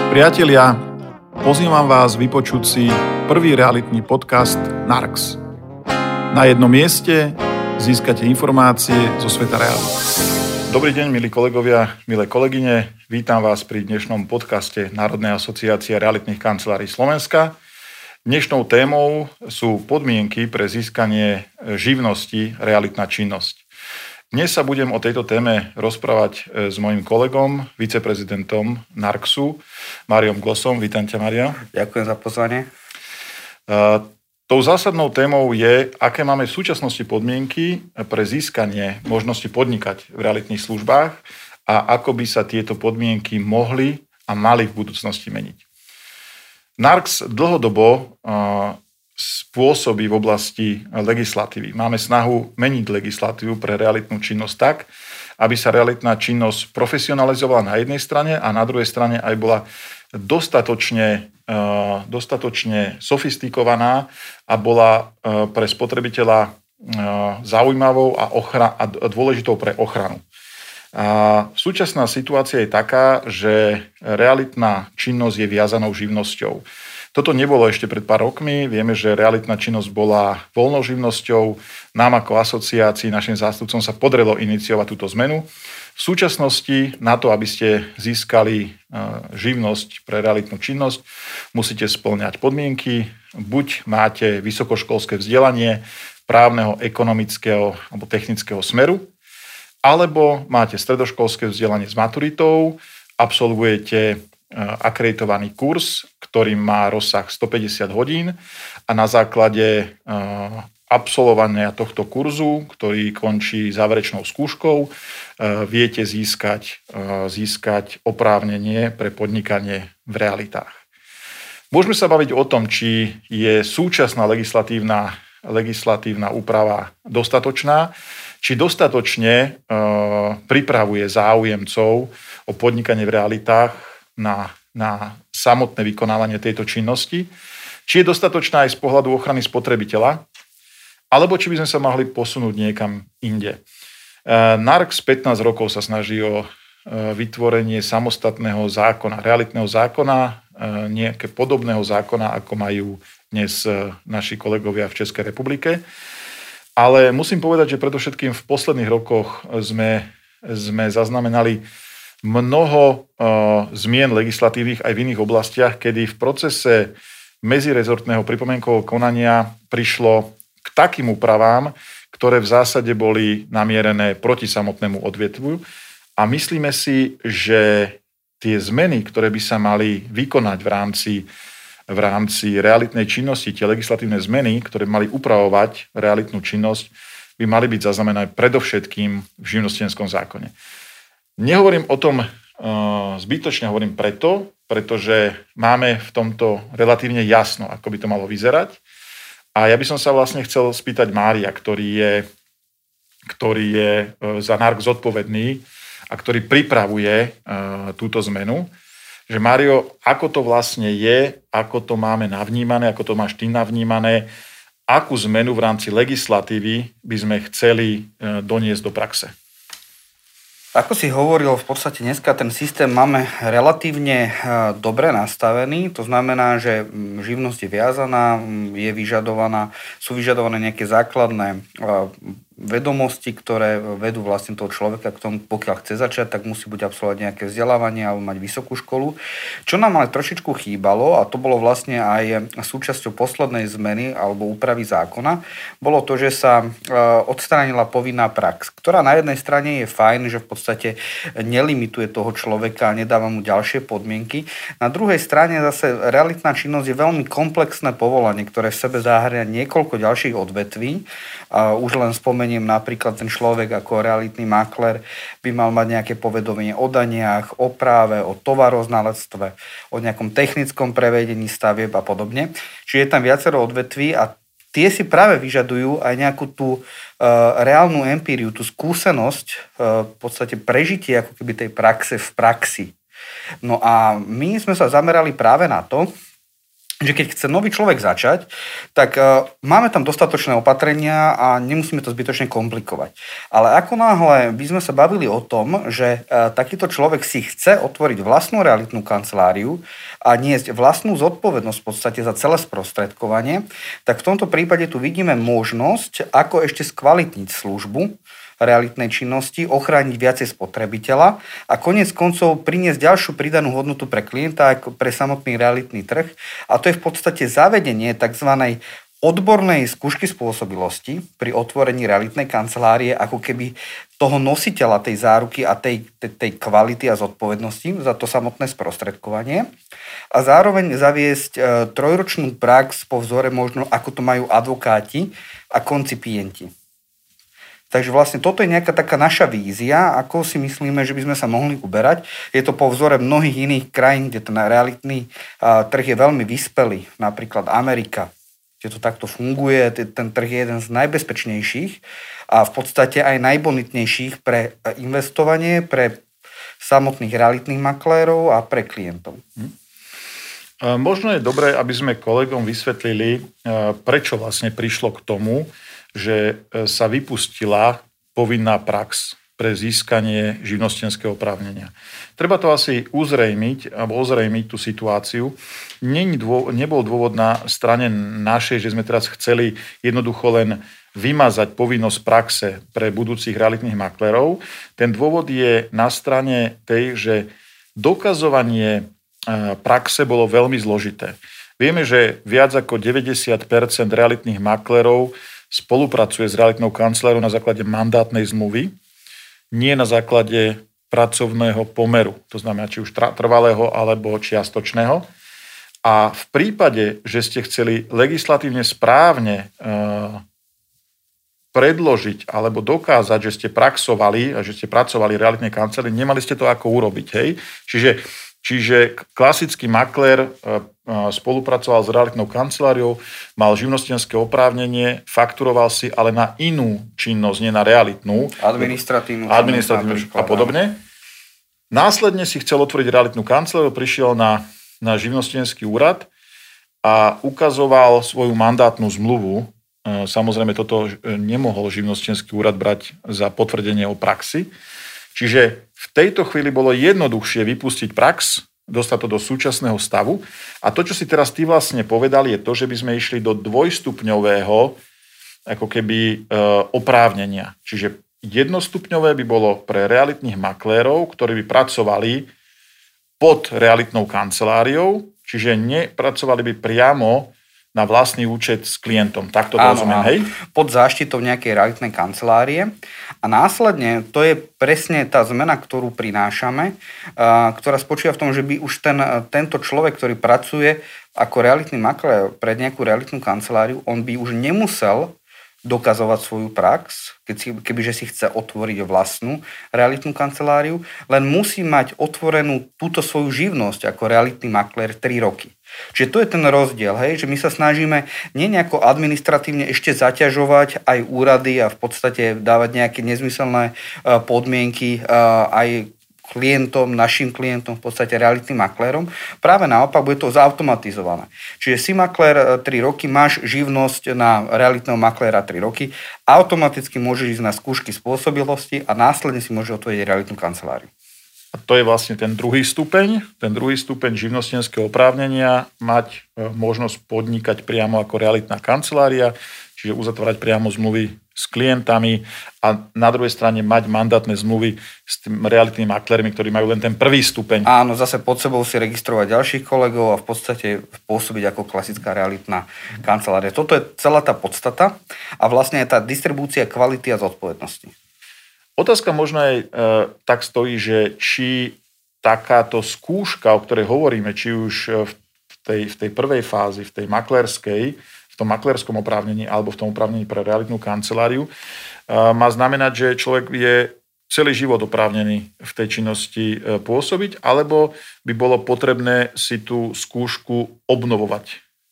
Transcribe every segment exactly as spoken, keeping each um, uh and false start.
Priatelia, pozývam vás vypočuť si prvý realitný podcast Narx. Na jednom mieste získate informácie zo sveta reality. Dobrý deň, milí kolegovia, milé kolegyne. Vítam vás pri dnešnom podcaste Národnej asociácie realitných kancelárií Slovenska. Dnešnou témou sú podmienky pre získanie živnosti realitná činnosť. Dnes sa budem o tejto téme rozprávať s mojím kolegom, viceprezidentom Narxu, Máriom Glossom. Vítam ťa, Mária. Ďakujem za pozvanie. Uh, tou zásadnou témou je, aké máme v súčasnosti podmienky pre získanie možnosti podnikať v realitných službách a ako by sa tieto podmienky mohli a mali v budúcnosti meniť. Narx dlhodobo uh, spôsobí v oblasti legislatívy. Máme snahu meniť legislatívu pre realitnú činnosť tak, aby sa realitná činnosť profesionalizovala na jednej strane a na druhej strane aj bola dostatočne, dostatočne sofistikovaná a bola pre spotrebiteľa zaujímavou a, ochra- a dôležitou pre ochranu. A súčasná situácia je taká, že realitná činnosť je viazanou živnosťou. Toto nebolo ešte pred pár rokmi. Vieme, že realitná činnosť bola voľnou živnosťou. Nám ako asociácii, našim zástupcom sa podarilo iniciovať túto zmenu. V súčasnosti na to, aby ste získali živnosť pre realitnú činnosť, musíte spĺňať podmienky. Buď máte vysokoškolské vzdelanie právneho, ekonomického alebo technického smeru, alebo máte stredoškolské vzdelanie s maturitou, absolvujete akreditovaný kurz, ktorý má rozsah stopäťdesiat hodín a na základe absolvovania tohto kurzu, ktorý končí záverečnou skúškou, viete získať, získať oprávnenie pre podnikanie v realitách. Môžeme sa baviť o tom, či je súčasná legislatívna, legislatívna úprava dostatočná, či dostatočne pripravuje záujemcov o podnikanie v realitách Na, na samotné vykonávanie tejto činnosti, či je dostatočná aj z pohľadu ochrany spotrebiteľa, alebo či by sme sa mohli posunúť niekam inde. Narx pätnásť rokov sa snaží o vytvorenie samostatného zákona, realitného zákona, nejaké podobného zákona, ako majú dnes naši kolegovia v Českej republike. Ale musím povedať, že predovšetkým v posledných rokoch sme, sme zaznamenali mnoho uh, zmien legislatívnych aj v iných oblastiach, kedy v procese medzirezortného pripomienkového konania prišlo k takým úpravám, ktoré v zásade boli namierené proti samotnému odvetvu. A myslíme si, že tie zmeny, ktoré by sa mali vykonať v rámci, v rámci realitnej činnosti, tie legislatívne zmeny, ktoré mali upravovať realitnú činnosť, by mali byť zaznamenané predovšetkým v živnostenskom zákone. Nehovorím o tom uh, zbytočne, hovorím preto, pretože máme v tomto relatívne jasno, ako by to malo vyzerať. A ja by som sa vlastne chcel spýtať Mária, ktorý je, ktorý je uh, za Narx zodpovedný a ktorý pripravuje uh, túto zmenu, že Mário, ako to vlastne je, ako to máme navnímané, ako to máš ty navnímané, akú zmenu v rámci legislatívy by sme chceli uh, doniesť do praxe? Ako si hovoril, v podstate dneska ten systém máme relatívne dobre nastavený. To znamená, že živnosť je viazaná, je vyžadovaná, sú vyžadované nejaké základné vedomosti, ktoré vedú vlastne toho človeka k tomu, pokiaľ chce začať, tak musí buď absolvovať nejaké vzdelávanie alebo mať vysokú školu. Čo nám ale trošičku chýbalo, a to bolo vlastne aj súčasťou poslednej zmeny alebo úpravy zákona, bolo to, že sa odstránila povinná prax, ktorá na jednej strane je fajn, že v podstate nelimituje toho človeka a nedáva mu ďalšie podmienky. Na druhej strane zase realitná činnosť je veľmi komplexné povolanie, ktoré v sebe zahŕňa niekoľko ďalších odvetví. A už len spomeniem napríklad ten človek ako realitný maklér by mal mať nejaké povedomie o daniach, o práve, o tovaroznalectve, o nejakom technickom prevedení stavieb a podobne. Čiže je tam viacero odvetví a tie si práve vyžadujú aj nejakú tú uh, reálnu empíriu, tú skúsenosť, uh, v podstate prežitie ako keby tej praxe v praxi. No a my sme sa zamerali práve na to, že keď chce nový človek začať, tak uh, máme tam dostatočné opatrenia a nemusíme to zbytočne komplikovať. Ale ako náhle by sme sa bavili o tom, že uh, takýto človek si chce otvoriť vlastnú realitnú kanceláriu a niesť vlastnú zodpovednosť v podstate za celé sprostredkovanie, tak v tomto prípade tu vidíme možnosť, ako ešte skvalitniť službu realitnej činnosti, ochrániť viacej spotrebiteľa a koniec koncov priniesť ďalšiu pridanú hodnotu pre klienta ako pre samotný realitný trh. A to je v podstate zavedenie tzv. Odbornej skúšky spôsobilosti pri otvorení realitnej kancelárie, ako keby toho nositeľa tej záruky a tej, tej, tej kvality a zodpovednosti za to samotné sprostredkovanie. A zároveň zaviesť e, trojročnú prax po vzore možno, ako to majú advokáti a koncipienti. Takže vlastne toto je nejaká taká naša vízia, ako si myslíme, že by sme sa mohli uberať. Je to po vzore mnohých iných krajín, kde ten realitný uh, trh je veľmi vyspelý, napríklad Amerika, kde to takto funguje, ten trh je jeden z najbezpečnejších a v podstate aj najbonitnejších pre investovanie, pre samotných realitných maklérov a pre klientov. Hm. Možno je dobré, aby sme kolegom vysvetlili, prečo vlastne prišlo k tomu, že sa vypustila povinná prax pre získanie živnostenského oprávnenia. Treba to asi uzrejmiť, alebo ozrejmiť tú situáciu. Nebol dôvod na strane našej, že sme teraz chceli jednoducho len vymazať povinnosť praxe pre budúcich realitných maklérov. Ten dôvod je na strane tej, že dokazovanie praxe bolo veľmi zložité. Vieme, že viac ako deväťdesiat percent realitných maklérov spolupracuje s realitnou kanceláriou na základe mandátnej zmluvy, nie na základe pracovného pomeru, to znamená či už trvalého alebo čiastočného. A v prípade, že ste chceli legislatívne správne e, predložiť alebo dokázať, že ste praxovali a že ste pracovali v realitnej kancelárii, nemali ste to ako urobiť. Hej? Čiže Čiže klasický maklér spolupracoval s realitnou kanceláriou, mal živnostenské oprávnenie, fakturoval si ale na inú činnosť, nie na realitnú. Administratívnu. Administratívnu a podobne. Následne si chcel otvoriť realitnú kanceláriu, prišiel na, na živnostenský úrad a ukazoval svoju mandátnu zmluvu. Samozrejme, toto nemohol živnostenský úrad brať za potvrdenie o praxi. Čiže v tejto chvíli bolo jednoduchšie vypustiť prax, dostať to do súčasného stavu. A to, čo si teraz ty vlastne povedal, je to, že by sme išli do dvojstupňového ako keby e, oprávnenia. Čiže jednostupňové by bolo pre realitných maklérov, ktorí by pracovali pod realitnou kanceláriou, čiže nepracovali by priamo na vlastný účet s klientom. Tak to rozumiem, hej? Pod záštitou nejakej realitnej kancelárie. A následne, to je presne tá zmena, ktorú prinášame, ktorá spočíva v tom, že by už ten, tento človek, ktorý pracuje ako realitný maklér pre nejakú realitnú kanceláriu, on by už nemusel dokazovať svoju prax, keď si, kebyže si chce otvoriť vlastnú realitnú kanceláriu, len musí mať otvorenú túto svoju živnosť ako realitný maklér tri roky. Čiže to je ten rozdiel, hej, že my sa snažíme nie nejako administratívne ešte zaťažovať aj úrady a v podstate dávať nejaké nezmyselné podmienky aj klientom, našim klientom, v podstate realitným maklérom. Práve naopak bude to zautomatizované. Čiže si maklér tri roky, máš živnosť na realitného makléra tri roky, automaticky môžeš ísť na skúšky spôsobilosti a následne si môžeš otvoriť realitnú kanceláriu. A to je vlastne ten druhý stupeň, ten druhý stupeň živnostenského oprávnenia, mať možnosť podnikať priamo ako realitná kancelária, čiže uzatvárať priamo zmluvy s klientami a na druhej strane mať mandátne zmluvy s tým realitnými maklérmi, ktorí majú len ten prvý stupeň. Áno, zase pod sebou si registrovať ďalších kolegov a v podstate pôsobiť ako klasická realitná kancelária. Toto je celá tá podstata a vlastne je tá distribúcia kvality a zodpovednosti. Otázka možno aj e, tak stojí, že či takáto skúška, o ktorej hovoríme, či už v tej, v tej prvej fázi, v tej maklérskej, v tom maklérskom oprávnení alebo v tom oprávnení pre realitnú kanceláriu, má znamenať, že človek je celý život oprávnený v tej činnosti pôsobiť, alebo by bolo potrebné si tú skúšku obnovovať?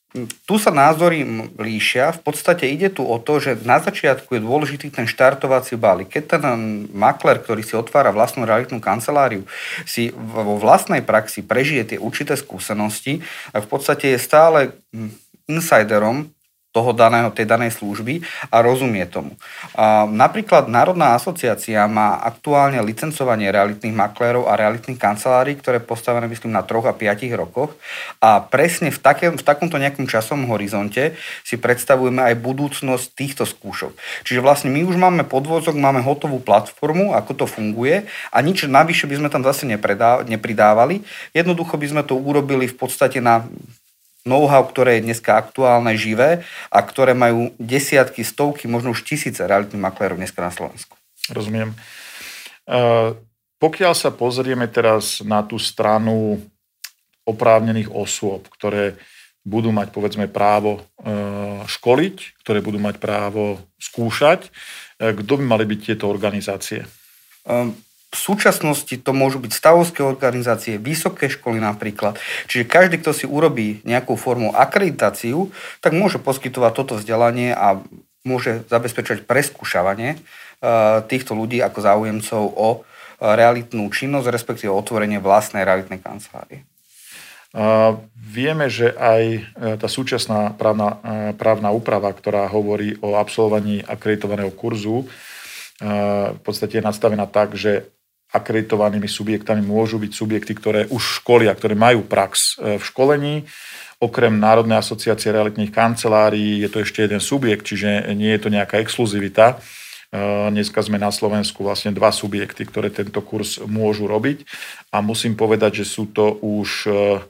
Tu sa názory líšia. V podstate ide tu o to, že na začiatku je dôležitý ten štartovací balík. Keď ten maklér, ktorý si otvára vlastnú realitnú kanceláriu, si vo vlastnej praxi prežije tie určité skúsenosti, tak v podstate je stále insiderom toho daného, tej danej služby a rozumie tomu. A napríklad Národná asociácia má aktuálne licencovanie realitných maklérov a realitných kancelárií, ktoré je postavené, myslím, na troch a piatich rokoch. A presne v, také, v takomto nejakom časovom horizonte si predstavujeme aj budúcnosť týchto skúšok. Čiže vlastne my už máme podvozok, máme hotovú platformu, ako to funguje a nič navyše by sme tam zase nepridávali. Jednoducho by sme to urobili v podstate na know-how, ktoré je dneska aktuálne, živé a ktoré majú desiatky, stovky, možno už tisíce realitných maklérov dneska na Slovensku. Rozumiem. Uh, pokiaľ sa pozrieme teraz na tú stranu oprávnených osôb, ktoré budú mať, povedzme, právo uh, školiť, ktoré budú mať právo skúšať, uh, kto by mali byť tieto organizácie? Um, V súčasnosti to môžu byť stavovské organizácie, vysoké školy napríklad. Čiže každý, kto si urobí nejakú formu akreditáciu, tak môže poskytovať toto vzdelanie a môže zabezpečať preskúšavanie týchto ľudí ako záujemcov o realitnú činnosť, respektíve otvorenie vlastnej realitnej kancelárie. Uh, vieme, že aj tá súčasná právna, právna úprava, ktorá hovorí o absolvovaní akreditovaného kurzu, uh, v podstate je nastavená tak, že akreditovanými subjektami môžu byť subjekty, ktoré už školia, ktoré majú prax v školení. Okrem Národnej asociácie realitných kancelárií je to ešte jeden subjekt, čiže nie je to nejaká exkluzivita. Dneska sme na Slovensku vlastne dva subjekty, ktoré tento kurz môžu robiť. A musím povedať, že sú to už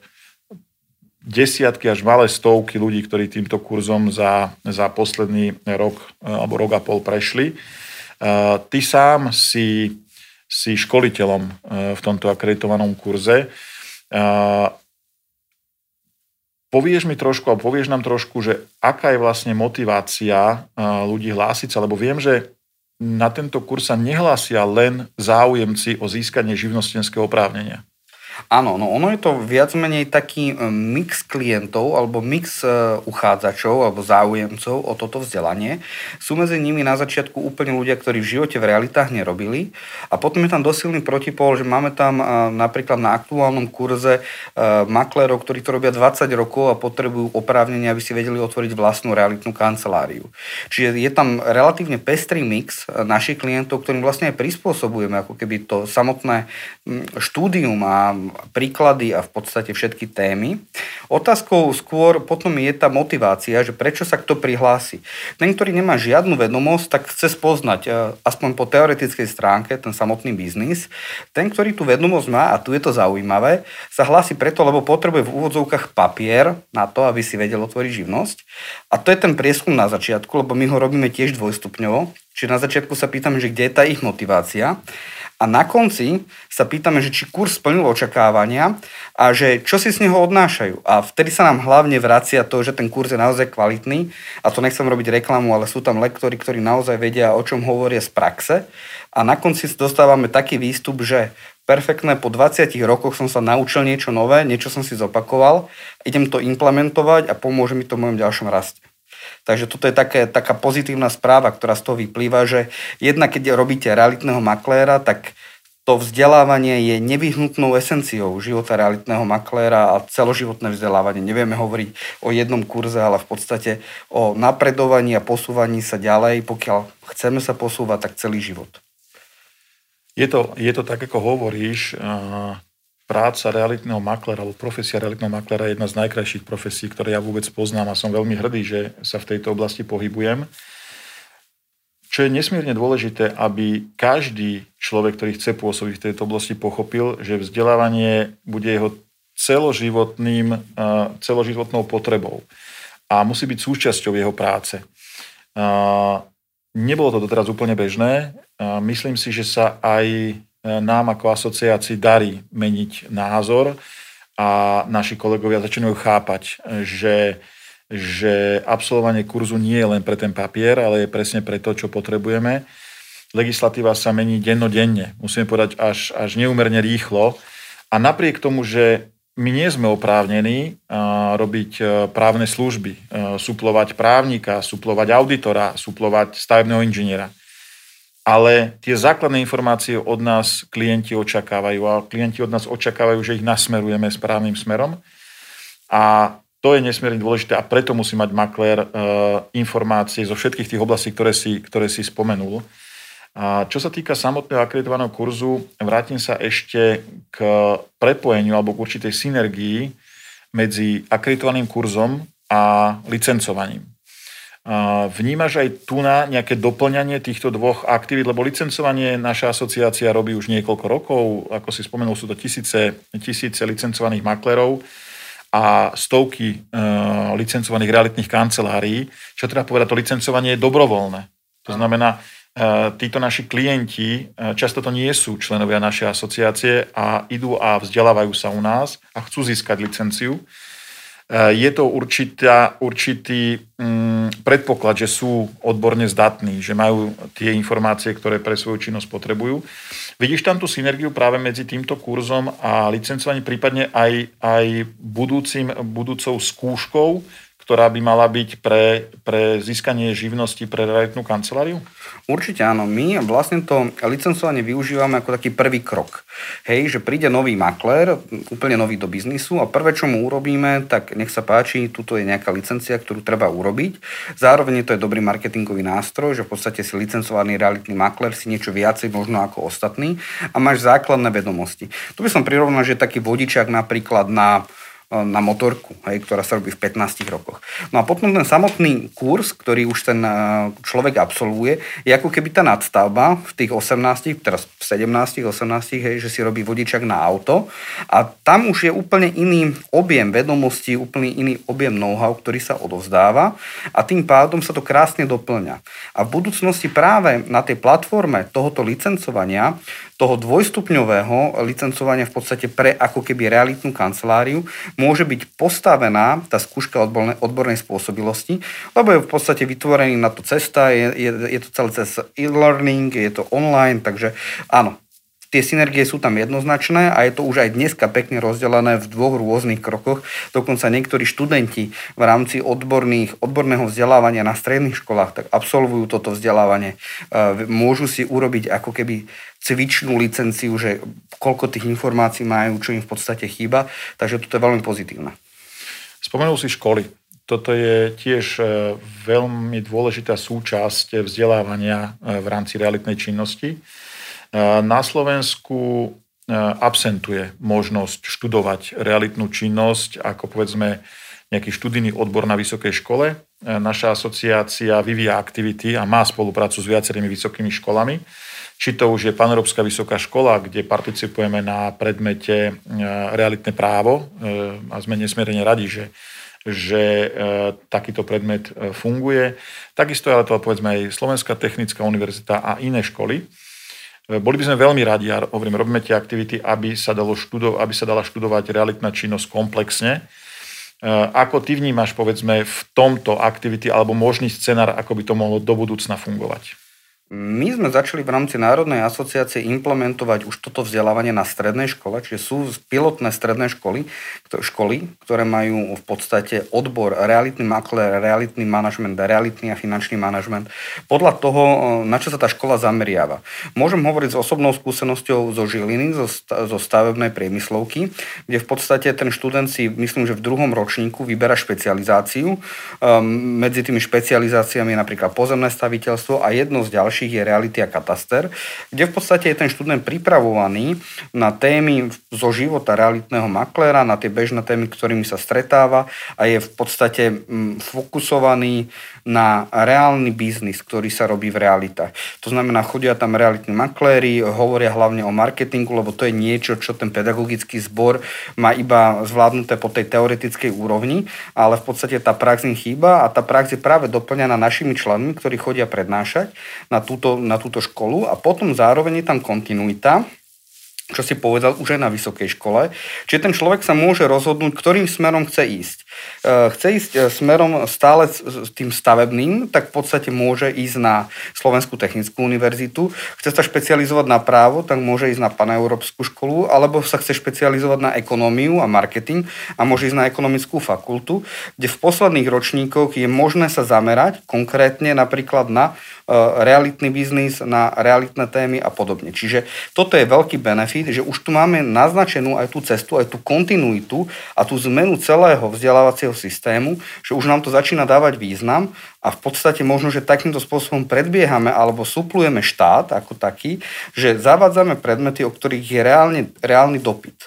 desiatky až malé stovky ľudí, ktorí týmto kurzom za, za posledný rok alebo rok a pol prešli. Ty sám si si školiteľom v tomto akreditovanom kurze. Povieš mi trošku, a povieš nám trošku, že aká je vlastne motivácia ľudí hlásiť sa, lebo viem, že na tento kurz sa nehlásia len záujemci o získanie živnostenského oprávnenia. Áno, no ono je to viac menej taký mix klientov alebo mix uchádzačov alebo záujemcov o toto vzdelanie. Sú medzi nimi na začiatku úplne ľudia, ktorí v živote v realitách nerobili a potom je tam dosilný protipol, že máme tam napríklad na aktuálnom kurze maklérov, ktorí to robia dvadsať rokov a potrebujú oprávnenie, aby si vedeli otvoriť vlastnú realitnú kanceláriu. Čiže je tam relatívne pestrý mix našich klientov, ktorým vlastne aj prispôsobujeme ako keby to samotné štúdium a príklady a v podstate všetky témy. Otázkou skôr potom je tá motivácia, že prečo sa kto prihlási. Ten, ktorý nemá žiadnu vedomosť, tak chce spoznať aspoň po teoretickej stránke ten samotný biznis. Ten, ktorý tú vedomosť má, a tu je to zaujímavé, sa hlási preto, lebo potrebuje v úvodzovkách papier na to, aby si vedel otvoriť živnosť. A to je ten prieskum na začiatku, lebo my ho robíme tiež dvojstupňovo. Čiže na začiatku sa pýtame, že kde je tá ich motivácia. A na konci sa pýtame, že či kurz splnil očakávania a že čo si z neho odnášajú. A vtedy sa nám hlavne vracia to, že ten kurz je naozaj kvalitný. A to nechcem robiť reklamu, ale sú tam lektori, ktorí naozaj vedia, o čom hovoria z praxe. A na konci dostávame taký výstup, že perfektné, po dvadsiatich rokoch som sa naučil niečo nové, niečo som si zopakoval, idem to implementovať a pomôže mi to v mojom ďalšom raste. Takže toto je také, taká pozitívna správa, ktorá z toho vyplýva, že jednak keď robíte realitného makléra, tak to vzdelávanie je nevyhnutnou esenciou života realitného makléra a celoživotné vzdelávanie. Nevieme hovoriť o jednom kurze, ale v podstate o napredovaní a posúvaní sa ďalej. Pokiaľ chceme sa posúvať, tak celý život. Je to, je to tak, ako hovoríš, práca realitného makléra alebo profesia realitného makléra je jedna z najkrajších profesí, ktoré ja vôbec poznám a som veľmi hrdý, že sa v tejto oblasti pohybujem. Čo je nesmierne dôležité, aby každý človek, ktorý chce pôsobiť v tejto oblasti, pochopil, že vzdelávanie bude jeho celoživotným, celoživotnou potrebou a musí byť súčasťou jeho práce. Nebolo to doteraz úplne bežné. Myslím si, že sa aj nám ako asociácii darí meniť názor a naši kolegovia začínajú chápať, že, že absolvovanie kurzu nie je len pre ten papier, ale je presne pre to, čo potrebujeme. Legislatíva sa mení dennodenne, musíme povedať až, až neúmerne rýchlo a napriek tomu, že my nie sme oprávnení robiť právne služby, suplovať právnika, suplovať auditora, suplovať stavebného inžiniera. Ale tie základné informácie od nás klienti očakávajú a klienti od nás očakávajú, že ich nasmerujeme správnym smerom. A to je nesmierne dôležité a preto musí mať maklér informácie zo všetkých tých oblastí, ktoré si, ktoré si spomenul. A čo sa týka samotného akreditovaného kurzu, vrátim sa ešte k prepojeniu alebo k určitej synergii medzi akreditovaným kurzom a licencovaním. A vnímaš aj tu na nejaké doplňanie týchto dvoch aktivít, lebo licencovanie naša asociácia robí už niekoľko rokov, ako si spomenul, sú to tisíce, tisíce licencovaných maklérov a stovky e, licencovaných realitných kancelárií. Čo treba povedať, to licencovanie je dobrovoľné. To znamená, títo naši klienti, často to nie sú členovia našej asociácie a idú a vzdelávajú sa u nás a chcú získať licenciu. Je to určitá, určitý mm, predpoklad, že sú odborne zdatní, že majú tie informácie, ktoré pre svoju činnosť potrebujú. Vidíš tam tú synergiu práve medzi týmto kurzom a licencovaním, prípadne aj, aj budúcim, budúcou skúškou, ktorá by mala byť pre, pre získanie živnosti pre realitnú kanceláriu? Určite áno. My vlastne to licencovanie využívame ako taký prvý krok. Hej, že príde nový maklér, úplne nový do biznisu a prvé, čo mu urobíme, tak nech sa páči, tuto je nejaká licencia, ktorú treba urobiť. Zároveň to je dobrý marketingový nástroj, že v podstate si licencovaný realitný maklér si niečo viacej možno ako ostatní a máš základné vedomosti. Tu by som prirovnal, že je taký vodičák napríklad na na motorku, hej, ktorá sa robí v pätnástich rokoch. No a potom ten samotný kurz, ktorý už ten človek absolvuje, je ako keby tá nadstavba v tých osemnástich, teraz v sedemnástich, osemnástich, hej, že si robí vodičak na auto a tam už je úplne iný objem vedomostí, úplne iný objem know-how, ktorý sa odovzdáva a tým pádom sa to krásne doplňa. A v budúcnosti práve na tej platforme tohoto licencovania, toho dvojstupňového licencovania v podstate pre ako keby realitnú kanceláriu môže byť postavená tá skúška odbornej, odbornej spôsobilosti, lebo je v podstate vytvorený na to cesta, je, je, je to celé cez e-learning, je to online, takže áno, tie synergie sú tam jednoznačné a je to už aj dneska pekne rozdelené v dvoch rôznych krokoch. Dokonca niektorí študenti v rámci odborných, odborného vzdelávania na stredných školách tak absolvujú toto vzdelávanie. Môžu si urobiť ako keby cvičnú licenciu, že koľko tých informácií majú, čo im v podstate chýba. Takže toto je veľmi pozitívne. Spomenul si školy. Toto je tiež veľmi dôležitá súčasť vzdelávania v rámci realitnej činnosti. Na Slovensku absentuje možnosť študovať realitnú činnosť ako povedzme nejaký študijný odbor na vysokej škole. Naša asociácia vyvíja aktivity a má spoluprácu s viacerými vysokými školami. Či to už je Paneurópska vysoká škola, kde participujeme na predmete realitné právo a sme nesmierne radi, že, že takýto predmet funguje. Takisto ale to povedzme aj Slovenská technická univerzita a iné školy. Boli by sme veľmi radi, a hovorím, robíme tie aktivity, aby sa, dalo študovať, aby sa dala študovať realitná činnosť komplexne. Ako ty vnímaš, povedzme, v tomto aktivity alebo možný scenár, ako by to mohlo do budúcna fungovať? My sme začali v rámci Národnej asociácie implementovať už toto vzdelávanie na strednej škole, čiže sú pilotné stredné školy, školy, ktoré majú v podstate odbor realitný maklér, realitný manažment, realitný a finančný manažment. Podľa toho, na čo sa tá škola zameriava. Môžem hovoriť s osobnou skúsenosťou zo Žiliny, zo, zo stavebnej priemyslovky, kde v podstate ten študent si, myslím, že v druhom ročníku vyberá špecializáciu. Medzi tými špecializáciami je napríklad pozemné staviteľstvo a jedno z ďalších je reality a kataster, kde v podstate je ten študent pripravovaný na témy zo života realitného makléra, na tie bežné témy, ktorými sa stretáva a je v podstate fokusovaný na reálny biznis, ktorý sa robí v realitách. To znamená, chodia tam realitní makléri, hovoria hlavne o marketingu, lebo to je niečo, čo ten pedagogický zbor má iba zvládnuté po tej teoretickej úrovni, ale v podstate tá prax im chýba a tá prax je práve doplňaná našimi členmi, ktorí chodia prednášať na túto, na túto školu a potom zároveň je tam kontinuita čo si povedal, už aj na vysokej škole. Čiže ten človek sa môže rozhodnúť, ktorým smerom chce ísť. Chce ísť smerom stále s tým stavebným, tak v podstate môže ísť na Slovenskú technickú univerzitu. Chce sa špecializovať na právo, tak môže ísť na paneurópsku školu, alebo sa chce špecializovať na ekonómiu a marketing a môže ísť na ekonomickú fakultu, kde v posledných ročníkoch je možné sa zamerať konkrétne napríklad na realitný biznis, na realitné témy a podobne. Čiže toto je veľký benefit, že už tu máme naznačenú aj tú cestu, aj tú kontinuitu a tú zmenu celého vzdelávacieho systému, že už nám to začína dávať význam a v podstate možno, že takýmto spôsobom predbiehame alebo suplujeme štát ako taký, že zavádzame predmety, o ktorých je reálne, reálny dopyt.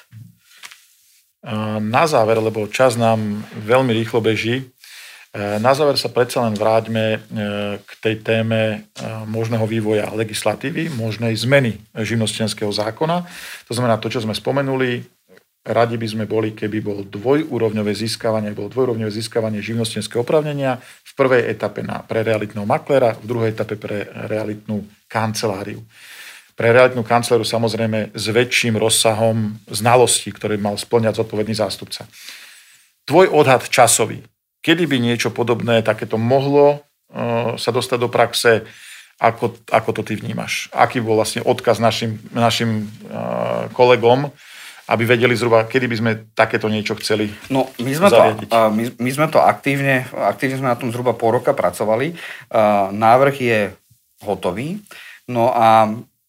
Na záver, lebo čas nám veľmi rýchlo beží, na záver sa predsa len vráťme k tej téme možného vývoja legislatívy, možnej zmeny živnostenského zákona. To znamená to, čo sme spomenuli, radi by sme boli, keby bol dvojúrovňové získavanie, bolo dvojúrovňové získavanie živnostenského oprávnenia v prvej etape na, pre realitného makléra, v druhej etape pre realitnú kanceláriu. Pre realitnú kanceláriu samozrejme s väčším rozsahom znalostí, ktoré mal spĺňať zodpovedný zástupca. Tvoj odhad časový. Kedy by niečo podobné takéto mohlo uh, sa dostať do praxe, ako, ako to ty vnímaš? Aký bol vlastne odkaz našim, našim uh, kolegom, aby vedeli zhruba, kedy by sme takéto niečo chceli no, my sme zariadiť? To, uh, my, my sme to aktívne, aktívne sme na tom zhruba pol roka pracovali. Uh, návrh je hotový. No a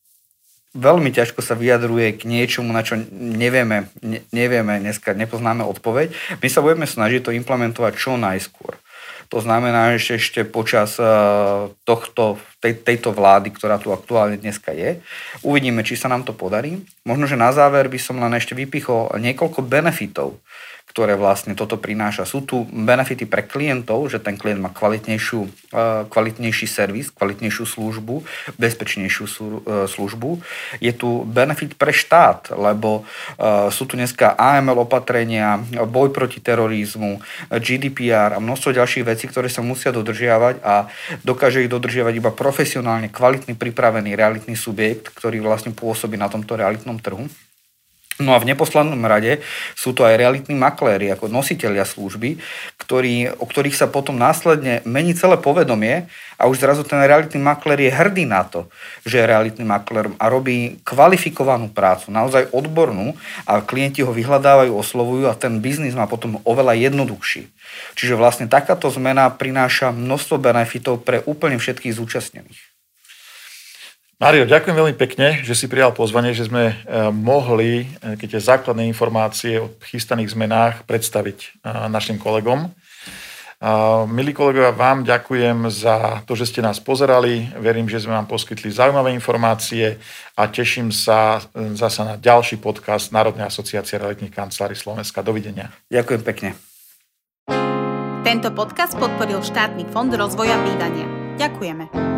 veľmi ťažko sa vyjadruje k niečomu, na čo nevieme, ne, nevieme dneska, nepoznáme odpoveď. My sa budeme snažiť to implementovať čo najskôr. To znamená, že ešte počas tohto, tej, tejto vlády, ktorá tu aktuálne dneska je, uvidíme, či sa nám to podarí. Možno, že na záver by som len ešte vypichol niekoľko benefitov, ktoré vlastne toto prináša. Sú tu benefity pre klientov, že ten klient má kvalitnejšiu, kvalitnejší servis, kvalitnejšiu službu, bezpečnejšiu službu. Je tu benefit pre štát, lebo sú tu dneska á em el opatrenia, boj proti terorizmu, gé dé pé er a množstvo ďalších vecí, ktoré sa musia dodržiavať a dokáže ich dodržiavať iba profesionálne, kvalitný, pripravený realitný subjekt, ktorý vlastne pôsobí na tomto realitnom trhu. No a v neposlednom rade sú to aj realitní makléri, ako nositelia služby, ktorí, o ktorých sa potom následne mení celé povedomie a už zrazu ten realitný maklér je hrdý na to, že je realitný maklér a robí kvalifikovanú prácu, naozaj odbornú a klienti ho vyhľadávajú, oslovujú a ten biznis má potom oveľa jednoduchší. Čiže vlastne takáto zmena prináša množstvo benefitov pre úplne všetkých zúčastnených. Mário, ďakujem veľmi pekne, že si prijal pozvanie, že sme mohli keď tie základné informácie o chystaných zmenách predstaviť našim kolegom. Milí kolegovia, vám ďakujem za to, že ste nás pozerali. Verím, že sme vám poskytli zaujímavé informácie a teším sa zasa na ďalší podcast Národnej asociácie realitných kancelárií Slovenska. Dovidenia. Ďakujem pekne. Tento podcast podporil Štátny fond rozvoja bývania. Ďakujeme.